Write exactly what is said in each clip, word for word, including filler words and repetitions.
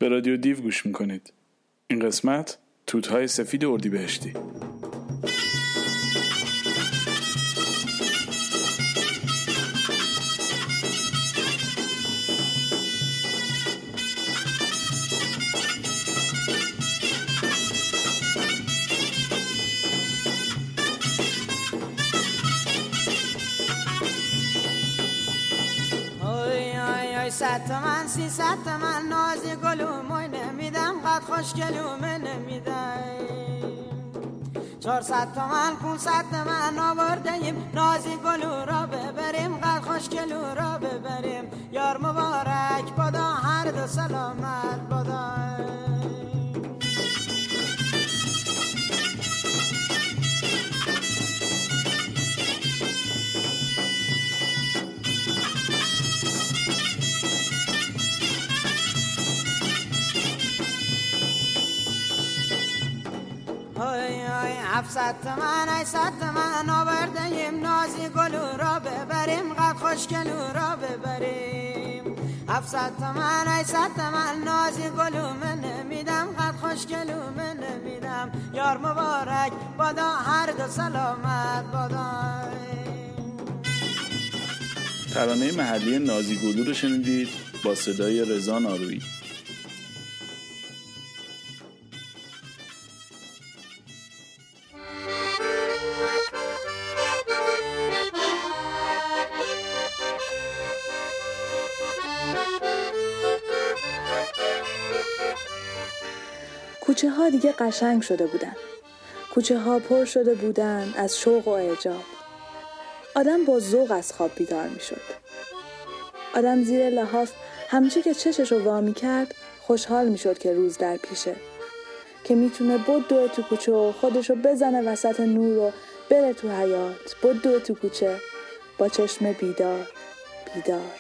به رادیو دیو گوش میکنید. این قسمت توت‌های سفید اردیبهشتی. صد تومن سی صد تومن نازی گلوموی نمیدم قد خوشگلومه نمیدم چهارصد تومن پونصد تومن آوردیم نازی گلو را ببریم قد خوشگلو را ببریم یار مبارک بادا هر دو سلامت بادا هفتصد تومن هشتصد تومن آوردیم نازی گلو را ببریم قد خوشگلو را ببریم هفتصد تومن هشتصد تومن نازی گلو من نمیدم قد خوشگلو من نمیدم یار مبارک بادا هر دو سلامت بادا. ترانه محلی نازی گلو رو شنیدید با صدای رضا نارویی. کوچه ها دیگه قشنگ شده بودن. کوچه ها پر شده بودن از شوق و اعجاب. آدم با ذوق از خواب بیدار می شد. آدم زیر لحاف همچی که چشش رو وا می کرد خوشحال می شد که روز در پیشه. که می تونه بدوه تو کوچه و خودشو بزنه وسط نور و بره تو حیاط. بدوه تو کوچه با چشم بیدار بیدار.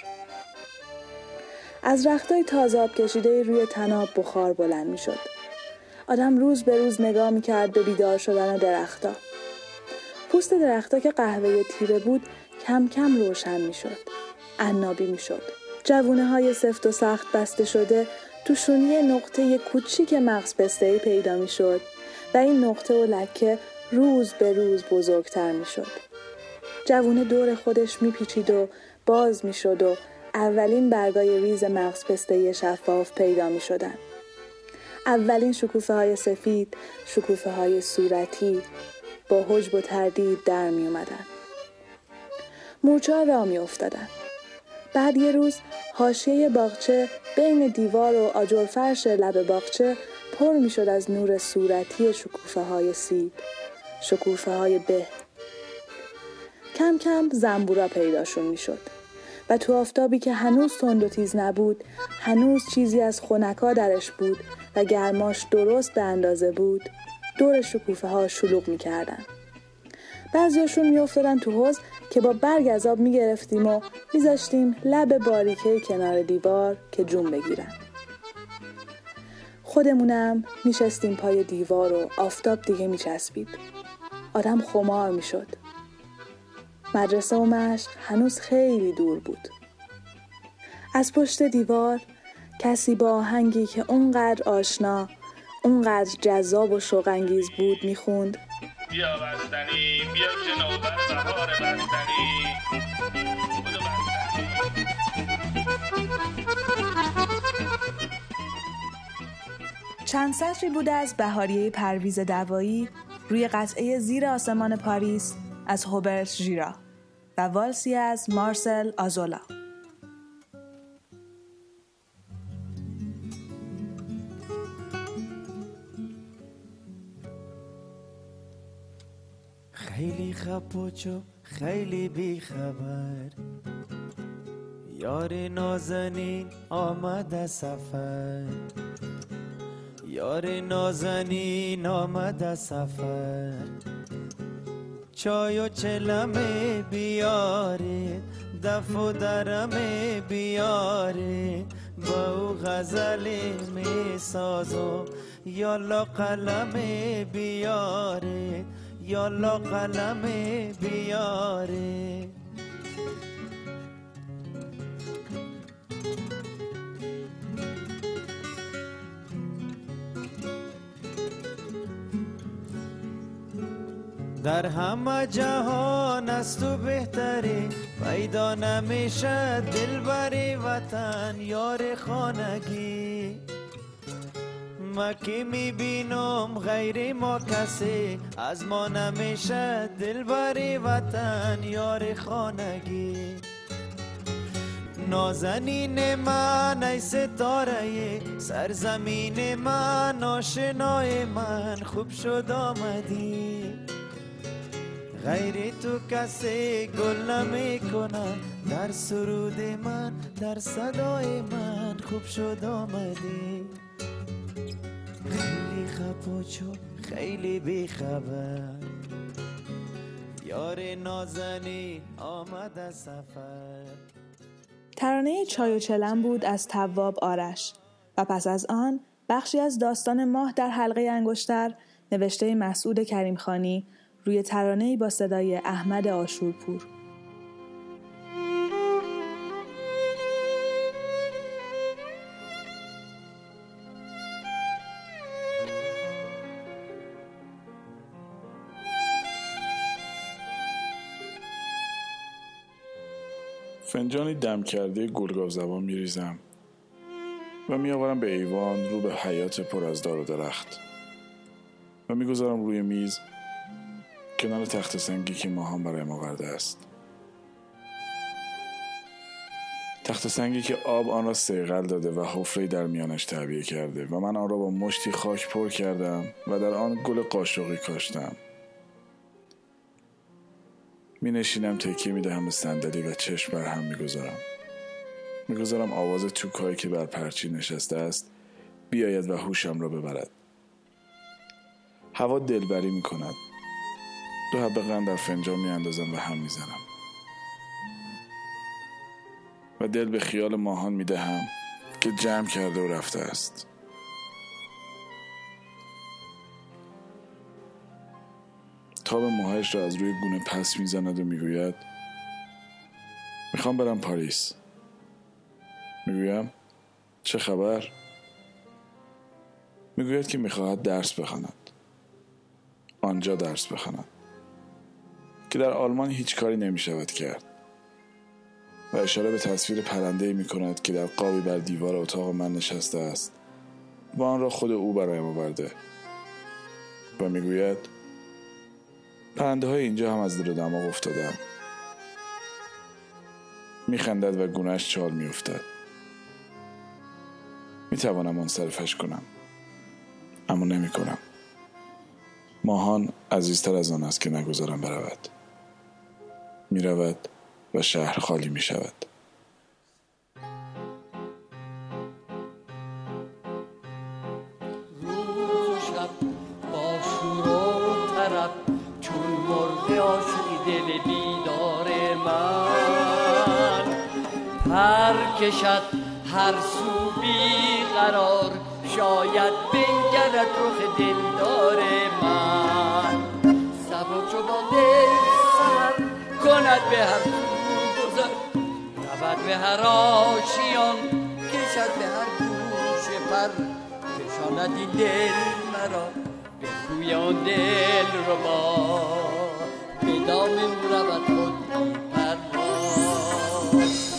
از رختای تازه آب کشیده روی طناب بخار بلند می شد. آدم روز به روز نگاه می‌کرد به بیدار شدن درختا. پوست درختا که قهوه‌ای تیره بود کم کم روشن می‌شد. عنابی می‌شد. جوونه‌های سفت و سخت بسته شده تو شونی نقطه کوچیک مغز پسته‌ای پیدا می‌شد و این نقطه و لکه روز به روز بزرگتر می‌شد. جوونه دور خودش می‌پیچید و باز می‌شد و اولین برگای ریز مغز پسته‌ای شفاف پیدا می‌شدن. اولین شکوفه های سفید، شکوفه های صورتی با حجب و تردید در می اومدن. مورچه ها را می افتادن. بعد یه روز حاشیه باغچه بین دیوار و آجر فرش لب باغچه پر می شد از نور صورتی شکوفه های سیب، شکوفه های به. کم کم زنبورا پیداشون می شد. و تو آفتابی که هنوز تند و تیز نبود، هنوز چیزی از خنکا درش بود و گرماش درست به اندازه بود، دور شکوفه ها شلوغ می کردن. بعضیاشون می افتادن تو حوض که با برگ از آب می گرفتیم و می زاشتیم لب باریکه کنار دیوار که جون بگیرن. خودمونم می شستیم پای دیوار و آفتاب دیگه می چسبید. آدم خمار می شد. مدرسه و مشق هنوز خیلی دور بود. از پشت دیوار کسی با آهنگی که اونقدر آشنا، اونقدر جذاب و شوق‌انگیز بود میخوند: بیا بستنی، بیا که نوبت بهار بستنی. چند سطری بوده از بهاریه پرویز دوایی روی قطعه زیر آسمان پاریس از هوبرت ژیرا و والسی از مارسل آزولا. خیلی خپوچو خیلی بی خبر، یار نازنین آمد سفر، یار نازنین آمد سفر، چای و چلمه بیاره، دف و درمه بیاره، با او غزل می سازم، یالا قلمه بیاره، یالا قلمه بیاره. در همه جهان از تو بهتری پیدا نمیشه دلبری وطن یار خانگی ما که میبینم غیر ما کسی از ما نمیشه دلبری وطن یار خانگی نازنین من ای ستاره سرزمین من آشنای من خوب شد آمدی غیر تو کسی گل نمی کنن در سرود من در صدای من خوب شد آمدی خیلی خپوچو خیلی بیخبر یار نازنین آمد سفر. ترانه چای و چلم بود از تواب آرش و پس از آن بخشی از داستان ماه در حلقه انگشتر نوشته مسعود کریمخانی روی ترانه‌ای با صدای احمد آشورپور. فنجانی دم کرده گلگاو زبان میریزم و میآورم به ایوان رو به حیاط پر از دار و درخت و میگذارم روی میز کنار تخت سنگی که ماهان برایم آورده است. تخت سنگی که آب آن را صیقل داده و حفره‌ای در میانش تعبیه کرده و من آن را با مشتی خاک پر کردم و در آن گل قاشقی کاشتم. می نشینم تکیه می دهم به صندلی و چشم بر هم می گذارم. می گذارم آواز توکایی که بر پرچین نشسته است بیاید و هوشم را ببرد. هوا دلبری می کند. دو حبه قند در فنجان می اندازم و هم می زنم و دل به خیال ماهان می دهم که جمع کرده و رفته است. تاب موهایش را از روی گونه پس میزند و میگوید میخوام برم پاریس. میگویم چه خبر؟ میگوید که میخواهد درس بخواند. آنجا درس بخواند که در آلمان هیچ کاری نمیشود کرد و اشاره به تصویر پرنده‌ای میکند که در قابی بر دیوار اتاق من نشسته است و آن را خود او برایم آورده و میگوید پرنده های اینجا هم از دل و دماغ افتادن. میخندد و گونه‌اش چال میافتد. میتوانم منصرفش کنم اما نمی کنم. ماهان عزیزتر از آن است که نگذارم برود. میرود و شهر خالی میشود. دل بیدار من پر کشد هر سو بی قرار شاید بنگرد رخ دلدار من سبک چو با دل سر کند به هر سو گذر رود به هر آشیان کشد به هر گوشه پر کشاند این دل مرا به کوی آن دل رو با به دام او رود خود پرواز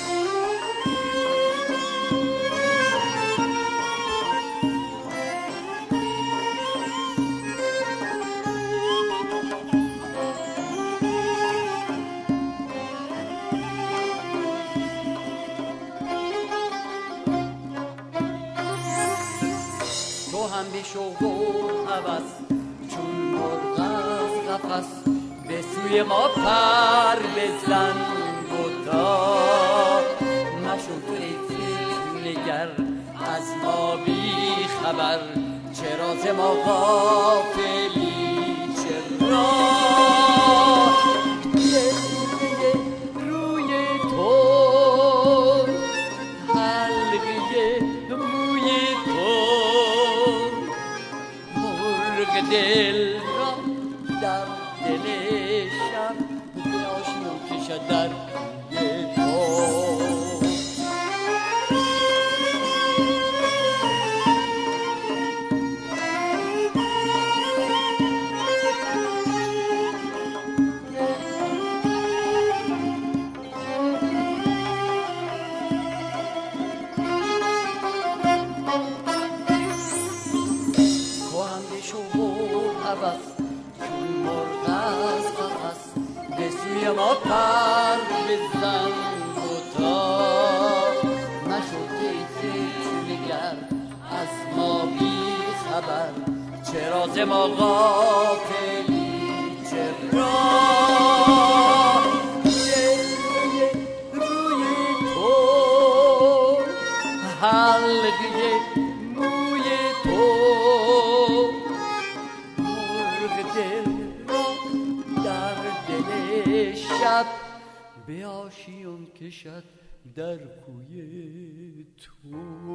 تو هم به شوق و هوس چون مرغ از قفس به سوی ما پر بزن بودا مشو تو ای فتنگر از ما بی خبر چرا ز ما غافلی چرا حلقه روی تو حلقه موی تو مرغ دل را در دلشم به آشنا کشد در کوی تو هوس چون مرغ از قفس به سوی ما پر بزن بتا نشد نگر از ما بی خبر چرا ز ما غافلی چرا روی تو حلقه موی تو مرغ دل را در دل شب به آشیان کشد در کوی تو.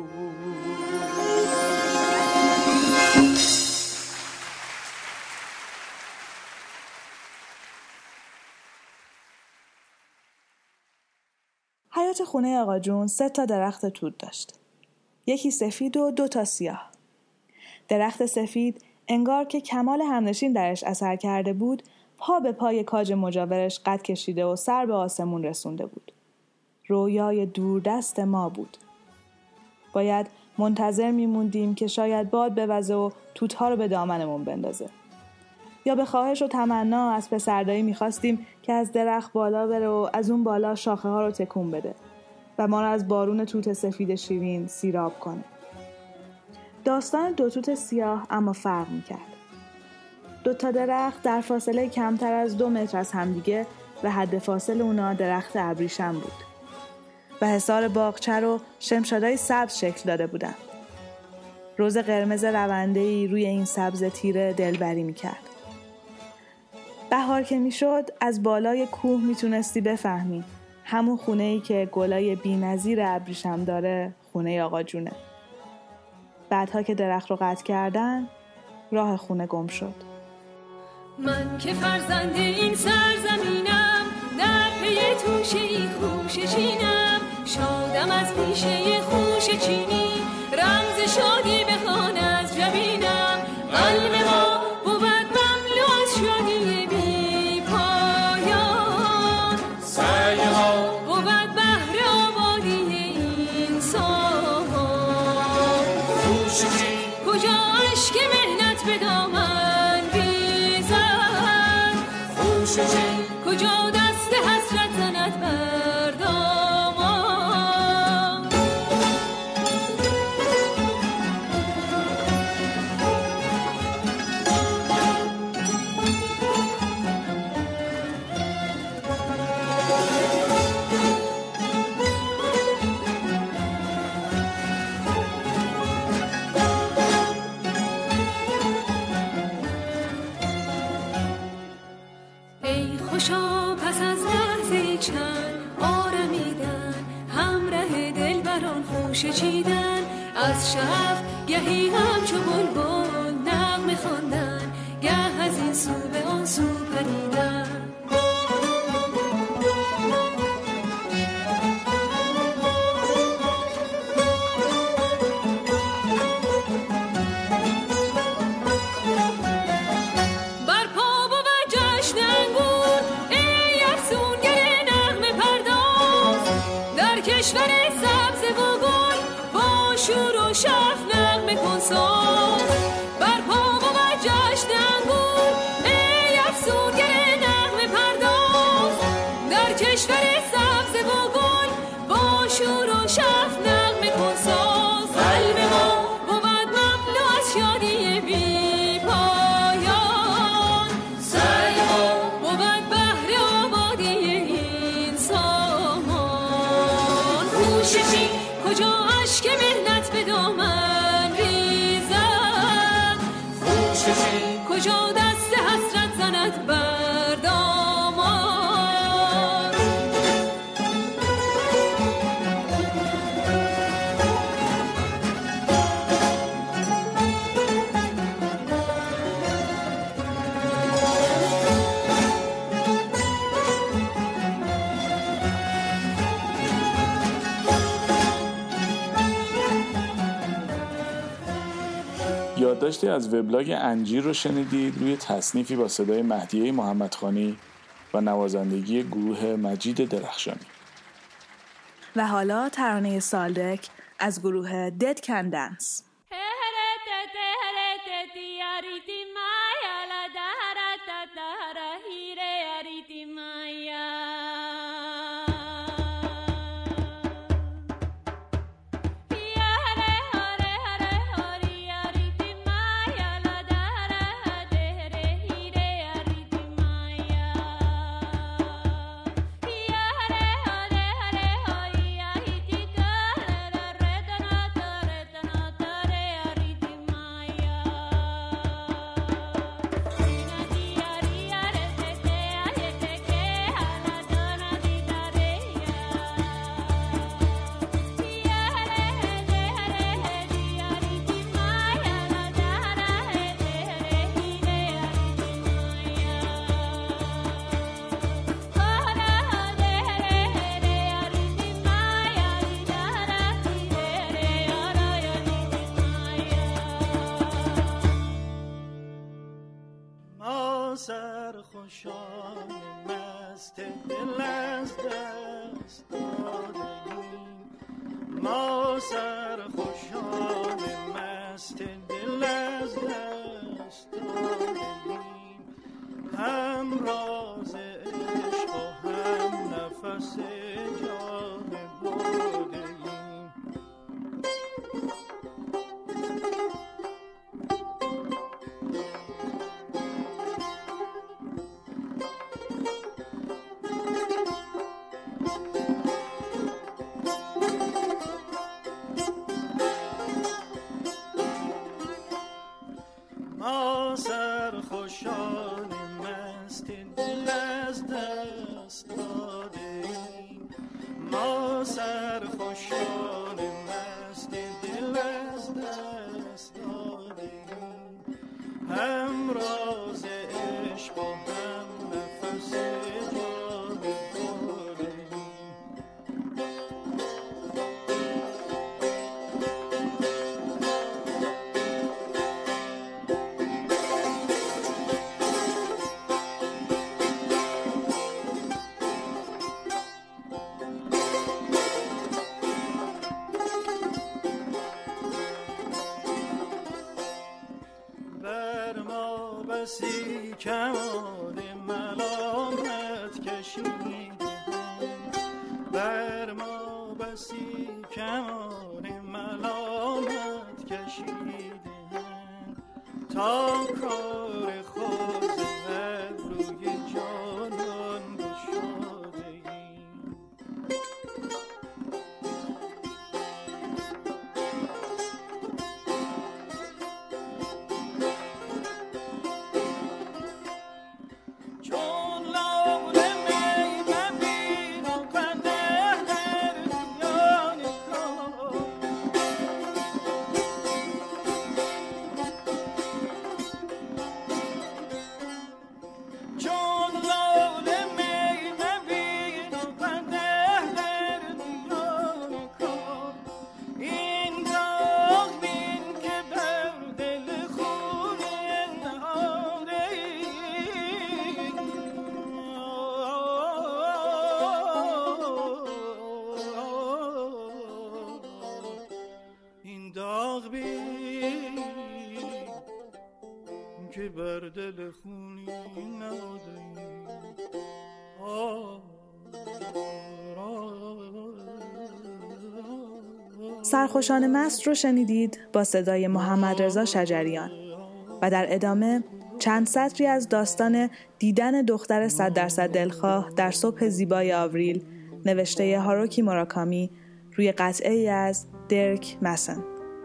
حیاط خونه آقا جون سه تا درخت توت داشت. یکی سفید و دو تا سیاه. درخت سفید انگار که کمال همنشین درش اثر کرده بود، پا به پای کاج مجاورش قد کشیده و سر به آسمون رسونده بود. رویای دوردست ما بود. باید منتظر میموندیم که شاید باد بوزه و توت‌ها رو به دامنمون بندازه. یا به خواهش و تمنا از پسردایی میخواستیم که از درخت بالا بره و از اون بالا شاخه ها رو تکون بده و ما رو از بارون توت سفید شیرین سیراب کنه. داستان دو توت سیاه اما فرق میکرد. دو تا درخت در فاصله کمتر از دو متر از همدیگه و حد فاصل اونا درخت ابریشم بود و حصار باغچه رو شمشادای سبز شکل داده بودن. روز قرمز رونده‌ای روی این سبز تیره دلبری میکرد. بهار که میشد از بالای کوه میتونستی بفهمی همون خونه‌ای که گلای بی‌نظیر ابریشم داره خونه آقا جونه. بعدها که درخت رو قطع کردن راه خونه گم شد. من که فرزند این سرزمینم در پی توشه خوش چینم شادم از پیشه خوش چینی رمز شادی بخوان از جبینم قلب ما بود مملو از شادی بی پایان سعی ها بود بهر آبادی این سامان خوش چین کجا عشق مهنت به دامن ریزد خوش چین کجا دست حسرت زند بر دامان ای خوشا پس از لحظه چند آرمیدن همراه دلبران خوش چیدن از شف گهی همچو بلبل نغمه خواندن گه از این سو به آن سو پریدن کشور سبز و گل با شور و شف نغمه کن ساز بر پا بود جشن انگور ای افسونگر نغمه پرداز در کشور سبز و گل با شور و شف نغمه کن ساز قلب ما بود مملو از شادی بی پایان سعی ما بود بهر آبادی این سامان خوششی کجا عشق مهنت به دامن ریزد خوششی کجا دست حسرت زند بر دامان یادداشتی از وبلاگ انجیر رو شنیدید روی تصنیفی با صدای مهدیه محمدخانی و نوازندگی گروه مجید درخشانی. و حالا ترانه سالدک از گروه دد کن دنس. سرخوشان مست دل از دست دادیم، ما سرخوشان مست دل از دست دادیم، هم راز عشق و هم نفس جان بردیم. ما سرخوشان مست دل از دست دادیم، ما سرخوشان مست دل از دست دادیم، هم راز عشق و هم نفس جان بردیم. بسی کمان ملامت کشیدیم، بر ما بسی کمان ملامت کشیدیم، تا کار خود زد روی جانان گشادیم. که بر دل خونی نهادیم. سرخوشان مست رو شنیدید با صدای محمد رضا شجریان و در ادامه چند سطری از داستان دیدن دختر صد درصد دلخواه در صبح زیبای آوریل نوشته هاروکی موراکامی روی قطعه‌ای از درک مسن.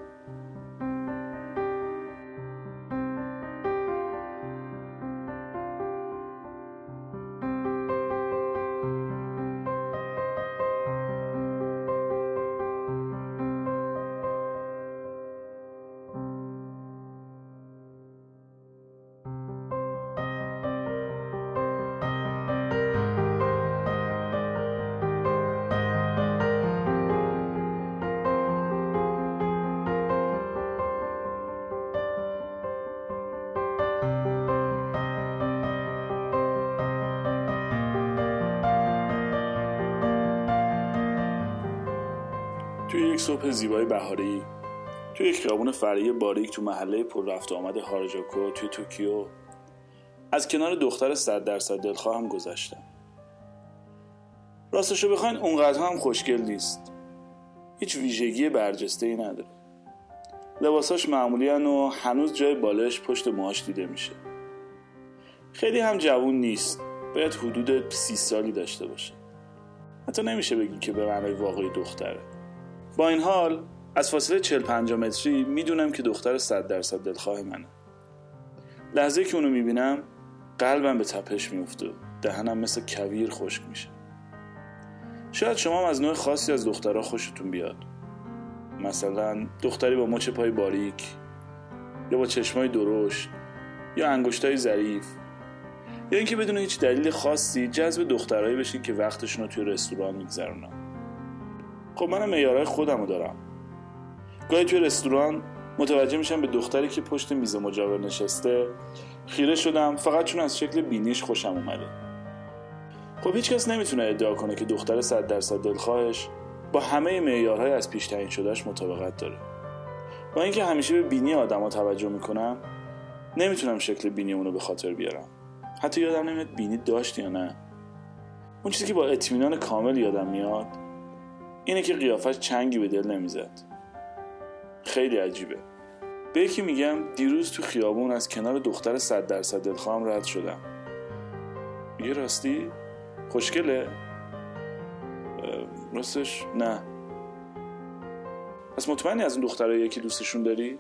توی یک صبح زیبای بهاری، توی یک خیابون فرعی باریک تو محله پر رفت و آمد هاراجوکو توی توکیو، از کنار دختر صد درصد دلخواه هم گذشتم. راستشو بخواین اونقدر هم خوشگل نیست. هیچ ویژگی برجسته‌ای نداره. لباساش معمولی هن و هنوز جای بالش پشت موهاش دیده میشه. خیلی هم جوون نیست. باید حدود سی سالی داشته باشه. حتی نمیشه بگی که به معنای واقعی دختره. با این حال از فاصله چهل پنجاه متری میدونم که دختر صد درصد دلخواه منه. لحظه که اونو میبینم قلبم به تپش میفته، دهنم مثل کویر خشک میشه. شاید شما هم از نوع خاصی از دخترها خوشتون بیاد، مثلا دختری با مچ پای باریک، یا با چشمای درشت، یا انگشتای ظریف، یا اینکه بدون هیچ دلیل خاصی جذب دخترایی بشین که وقتشون رو توی رستوران میگذرونن. خب منم معیارهای خودمو دارم. گاهی توی رستوران متوجه میشم به دختری که پشت میز مجاور نشسته خیره شدم، فقط چون از شکل بینیش خوشم اومده. خب هیچ کس نمیتونه ادعا کنه که دختر صد درصد دلخواهش با همه معیارهای از پیش تعیین شدهش مطابقت داره. با اینکه همیشه به بینی آدما توجه میکنم، نمیتونم شکل بینی اونو به خاطر بیارم. حتی یادم نمیاد بینی داشت یا نه. اون چیزی که با اطمینان کامل یادم میاد اینه که قیافش چنگی به دل نمیزد. خیلی عجیبه. به یکی میگم دیروز تو خیابون از کنار دختر صد درصد دلخواهم رد شدم. میگه راستی؟ خوشگله؟ راستش نه. پس مطمئنی از اون دخترایی که دوستشون داری؟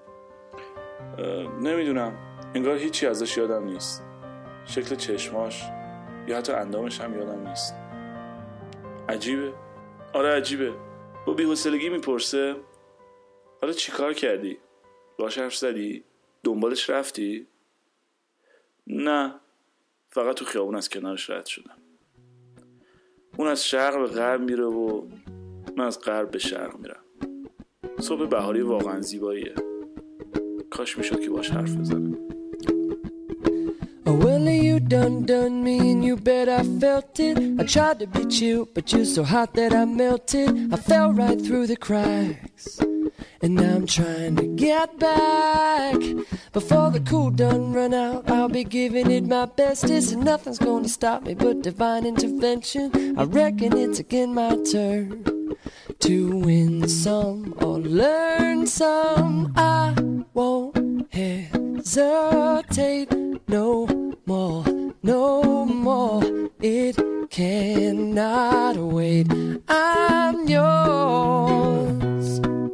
نمیدونم، انگار هیچی ازش یادم نیست. شکل چشماش یا حتی اندامش هم یادم نیست. عجیبه. آره عجیبه. با بی‌حوصلگی میپرسه حالا چی کار کردی؟ باهاش حرف زدی؟ دنبالش رفتی؟ نه، فقط تو خیابون از کنارش رد شدم. اون از شرق به غرب میره و من از غرب به شرق میرم. صبح بهاری واقعا زیباییه. کاش میشد که باهاش حرف بزنم. Oh, well, you done done me and you bet I felt it. I tried to beat you, but you're so hot that I melted. I fell right through the cracks, and now I'm trying to get back. Before the cool done run out, I'll be giving it my bestest, and nothing's gonna stop me but divine intervention. I reckon it's again my turn to win some or learn some. I won't hesitate no more, no more. It cannot wait. I'm yours.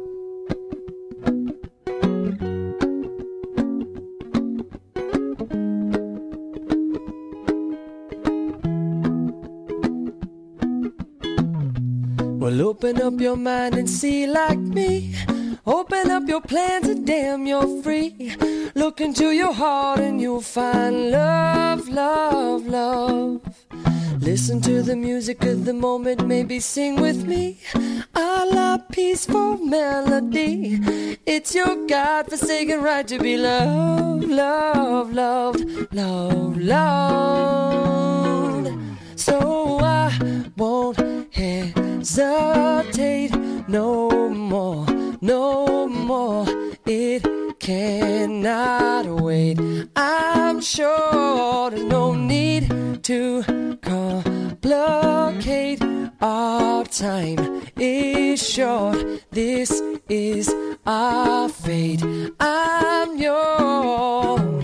Well, open up your mind and see like me. Open up your plans and damn, you're free. Look into your heart and you'll find love, love, love. Listen to the music of the moment, maybe sing with me. A la peaceful melody. It's your God-forsaken right to be loved, loved, loved, loved, loved. So I won't hesitate no more, no more. It cannot wait. I'm sure there's no need to complicate. Our time is short. This is our fate. I'm yours.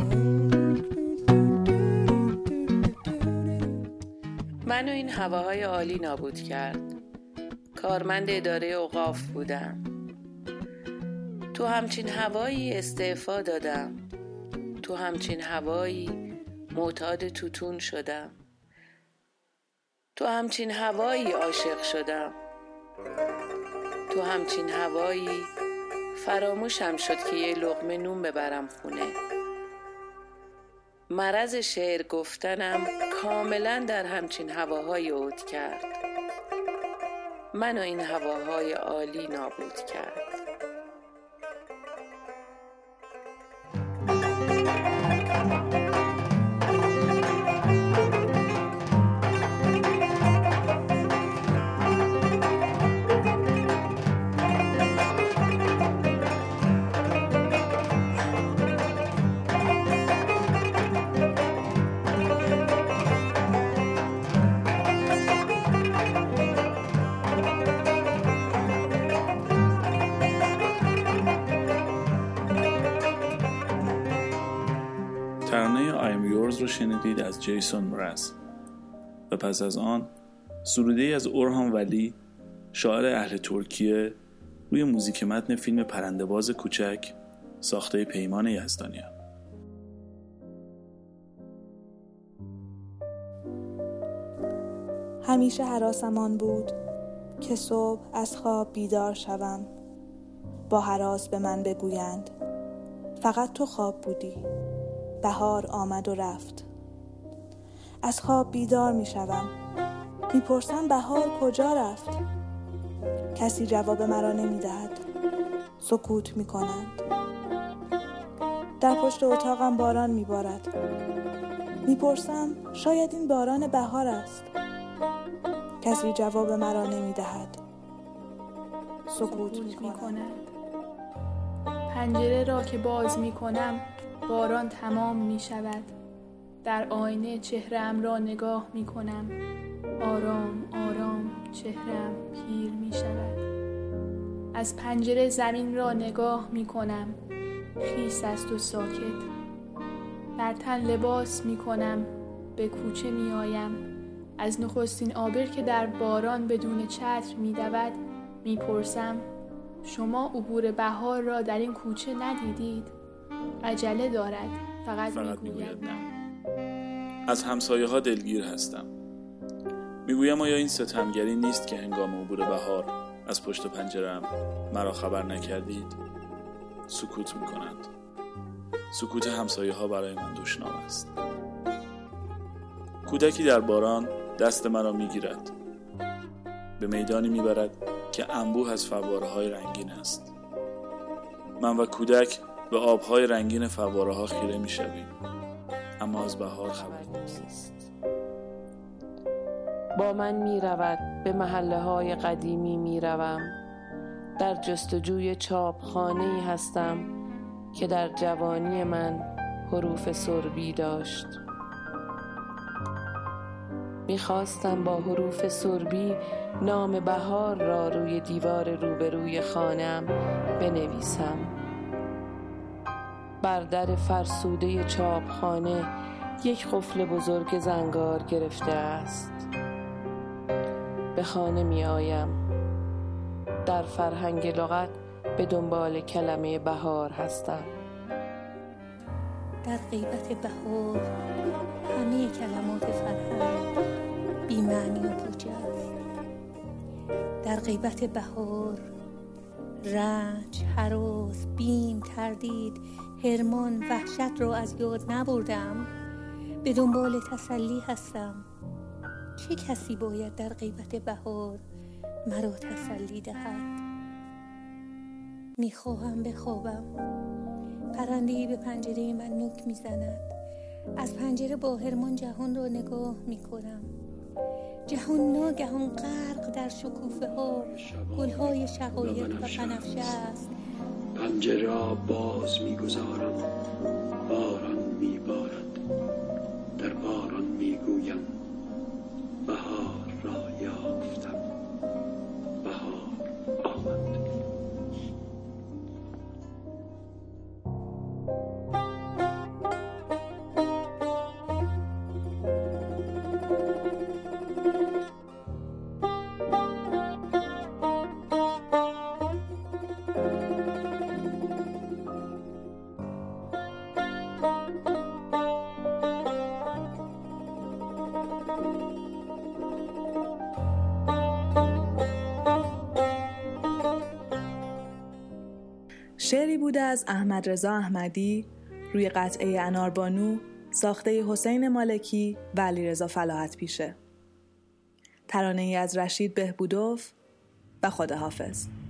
منو این هواهای عالی نابود کرد. کارمند اداره اوقاف بودم. تو همچین هوایی استعفا دادم. تو همچین هوایی معتاد توتون شدم. تو همچین هوایی عاشق شدم. تو همچین هوایی فراموشم شد که یه لقمه نون ببرم خونه. مرض شعر گفتنم کاملا در همچین هواهای عود کرد. منو این هواهای عالی نابود کرد. ترانه I'm Yours رو شنیدید از جیسون مرز و پس از آن سروده‌ای از اورهان ولی، شاعر اهل ترکیه، روی موزیک متن فیلم پرنده‌باز کوچک ساخته پیمان یزدانیان. همیشه هراسمان بود که صبح از خواب بیدار شوم، با هراس به من بگویند فقط تو خواب بودی، بهار آمد و رفت. از خواب بیدار می شوم، می پرسم بهار کجا رفت؟ کسی جواب مرا نمی دهد. سکوت می کنند. در پشت اتاقم باران می بارد. می پرسم شاید این باران بهار است. کسی جواب مرا نمی دهد. سکوت می کنند. پنجره را که باز می کنم باران تمام می شود. در آینه چهره‌ام را نگاه می کنم. آرام آرام چهره‌ام پیر می شود. از پنجره زمین را نگاه می کنم. خیس است و ساکت. در تن لباس می کنم. به کوچه می آیم. از نخستین آبر که در باران بدون چتر می دود می پرسم شما عبور بهار را در این کوچه ندیدید؟ عجله دارد. فقط, فقط می گوید نه. از همسایه ها دلگیر هستم. میگویم آیا این ستمگری نیست که هنگام عبور بهار از پشت پنجره‌ام مرا خبر نکردید؟ سکوت میکنند. سکوت همسایه ها برای من دشنام است. کودکی در باران دست مرا میگیرد. به میدانی میبرد که انبوه از فواره های رنگین است. من و کودک به آبهای رنگین فواره ها خیره میشویم. اما از بهار خبر نیست. با من می رود به محله های قدیمی می روم. در جستجوی چاپخانه‌ای هستم که در جوانی من حروف سربی داشت. می خواستم با حروف سربی نام بهار را روی دیوار روبروی خانه‌ام بنویسم. بر در فرسوده چاپخانه یک قفل بزرگ زنگار گرفته است. به خانه می آیم. در فرهنگ لغت به دنبال کلمه بهار هستم. در غیبت بهار همه کلمات فرهنگ بی معنی و پوچ است. در غیبت بهار رنج، هراس، بیم، تردید، حرمان، وحشت را از یاد نبردم. به دنبال تسلی هستم. چه کسی باید در غیبت بهار مرا تسلی دهد؟ میخواهم بخوابم. پرنده‌ای به پنجره من نوک میزند. از پنجره با حرمان جهان را نگاه میکنم. جهان ناگهان غرق در شکوفه ها، گلهای شقایق و بنفشه است. پنجره را باز میگذارم. باران میبارد. در باران میگویم بهار را یافتم. بهار آمد. شعری بوده از احمد رضا احمدی روی قطعه اناربانو ساخته حسین مالکی و علیرضا فلاحت پیشه. ترانه‌ای از رشید بهبودوف و خداحافظ.